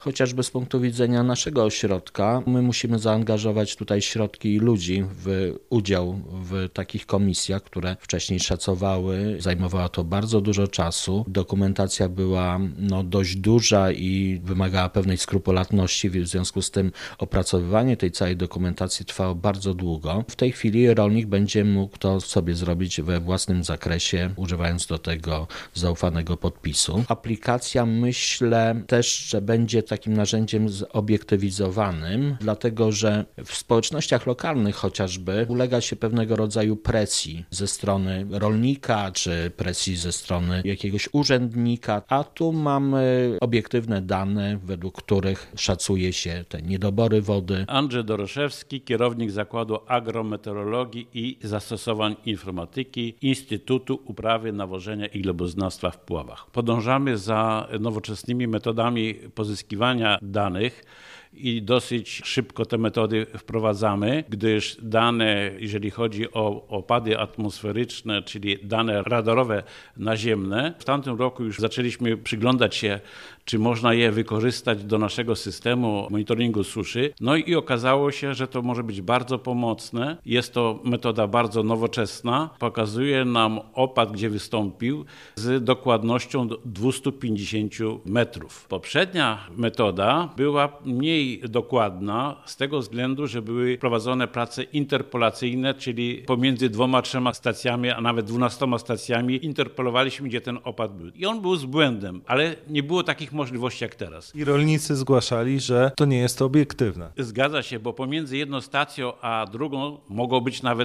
Chociażby z punktu widzenia naszego ośrodka, my musimy zaangażować tutaj środki i ludzi w udział w takich komisjach, które wcześniej szacowały. Zajmowało to bardzo dużo czasu. Dokumentacja była dość duża i wymagała pewnej skrupulatności, w związku z tym opracowywanie tej całej dokumentacji trwało bardzo długo. W tej chwili rolnik będzie mógł to sobie zrobić we własnym zakresie, używając do tego zaufanego podpisu. Aplikacja, myślę też, że będzie takim narzędziem zobiektywizowanym, dlatego że w społecznościach lokalnych chociażby ulega się pewnego rodzaju presji ze strony rolnika, czy presji ze strony jakiegoś urzędnika, a tu mamy obiektywne dane, według których szacuje się te niedobory wody. Andrzej Doroszewski, kierownik Zakładu Agrometeorologii i Zastosowań Informatyki Instytutu Uprawy, Nawożenia i Gleboznawstwa w Puławach. Podążamy za nowoczesnymi metodami pozyskiwania danych i dosyć szybko te metody wprowadzamy, gdyż dane, jeżeli chodzi o opady atmosferyczne, czyli dane radarowe naziemne, w tamtym roku już zaczęliśmy przyglądać się, czy można je wykorzystać do naszego systemu monitoringu suszy. No i okazało się, że to może być bardzo pomocne. Jest to metoda bardzo nowoczesna. Pokazuje nam opad, gdzie wystąpił, z dokładnością do 250 metrów. Poprzednia metoda była mniej dokładna z tego względu, że były prowadzone prace interpolacyjne, czyli pomiędzy 2-3 stacjami, a nawet 12 stacjami interpolowaliśmy, gdzie ten opad był. I on był z błędem, ale nie było takich możliwości jak teraz. I rolnicy zgłaszali, że to nie jest obiektywne. Zgadza się, bo pomiędzy jedną stacją a drugą mogło być nawet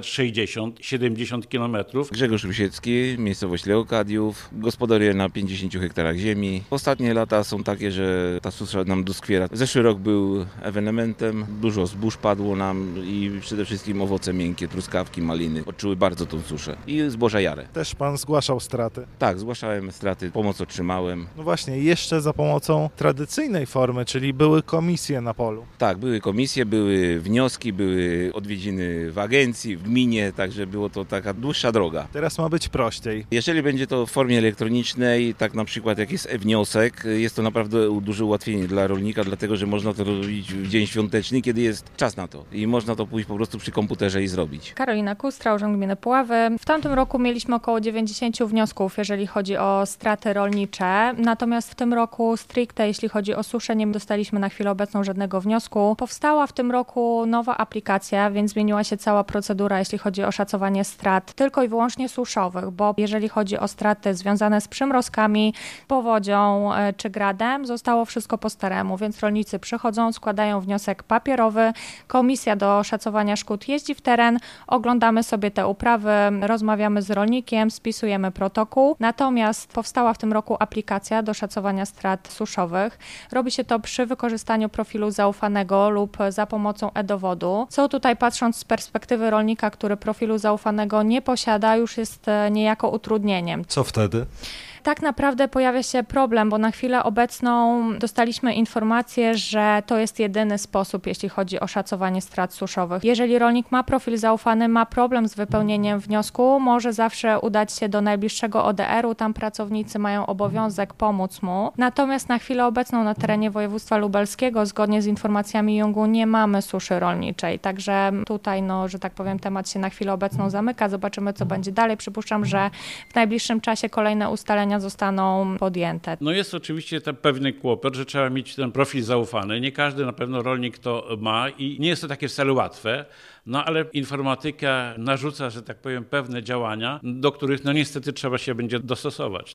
60-70 kilometrów. Grzegorz Rusiecki, miejscowość Leokadiów, gospodaruję na 50 hektarach ziemi. Ostatnie lata są takie, że ta susza nam doskwiera. Zeszły rok był ewenementem, dużo zbóż padło nam i przede wszystkim owoce miękkie, truskawki, maliny odczuły bardzo tą suszę i zboża jare. Też pan zgłaszał straty? Tak, zgłaszałem straty, pomoc otrzymałem. No właśnie, jeszcze za pomocą tradycyjnej formy, czyli były komisje na polu. Tak, były komisje, były wnioski, były odwiedziny w agencji, w gminie, także było to taka dłuższa droga. Teraz ma być prościej. Jeżeli będzie to w formie elektronicznej, tak na przykład jak jest e-wniosek, jest to naprawdę duże ułatwienie dla rolnika, dlatego że można to robić w dzień świąteczny, kiedy jest czas na to i można to pójść po prostu przy komputerze i zrobić. Karolina Kustra, Urząd Gminy Puławy. W tamtym roku mieliśmy około 90 wniosków, jeżeli chodzi o straty rolnicze, natomiast w tym roku stricte, jeśli chodzi o suszę, nie dostaliśmy na chwilę obecną żadnego wniosku. Powstała w tym roku nowa aplikacja, więc zmieniła się cała procedura, jeśli chodzi o szacowanie strat tylko i wyłącznie suszowych, bo jeżeli chodzi o straty związane z przymrozkami, powodzią czy gradem, zostało wszystko po staremu, więc rolnicy przychodzą, składają wniosek papierowy, komisja do szacowania szkód jeździ w teren, oglądamy sobie te uprawy, rozmawiamy z rolnikiem, spisujemy protokół. Natomiast powstała w tym roku aplikacja do szacowania strat suszowych. Robi się to przy wykorzystaniu profilu zaufanego lub za pomocą e-dowodu. Co tutaj, patrząc z perspektywy rolnika, który profilu zaufanego nie posiada, już jest niejako utrudnieniem. Co wtedy? Tak naprawdę pojawia się problem, bo na chwilę obecną dostaliśmy informację, że to jest jedyny sposób, jeśli chodzi o szacowanie strat suszowych. Jeżeli rolnik ma profil zaufany, ma problem z wypełnieniem wniosku, może zawsze udać się do najbliższego ODR-u, tam pracownicy mają obowiązek pomóc mu. Natomiast na chwilę obecną na terenie województwa lubelskiego, zgodnie z informacjami Jungu, nie mamy suszy rolniczej. Także tutaj, że tak powiem, temat się na chwilę obecną zamyka. Zobaczymy, co będzie dalej. Przypuszczam, że w najbliższym czasie kolejne ustalenia zostaną podjęte. Jest oczywiście ten pewny kłopot, że trzeba mieć ten profil zaufany. Nie każdy na pewno rolnik to ma i nie jest to takie wcale łatwe, ale informatyka narzuca, że tak powiem, pewne działania, do których niestety trzeba się będzie dostosować.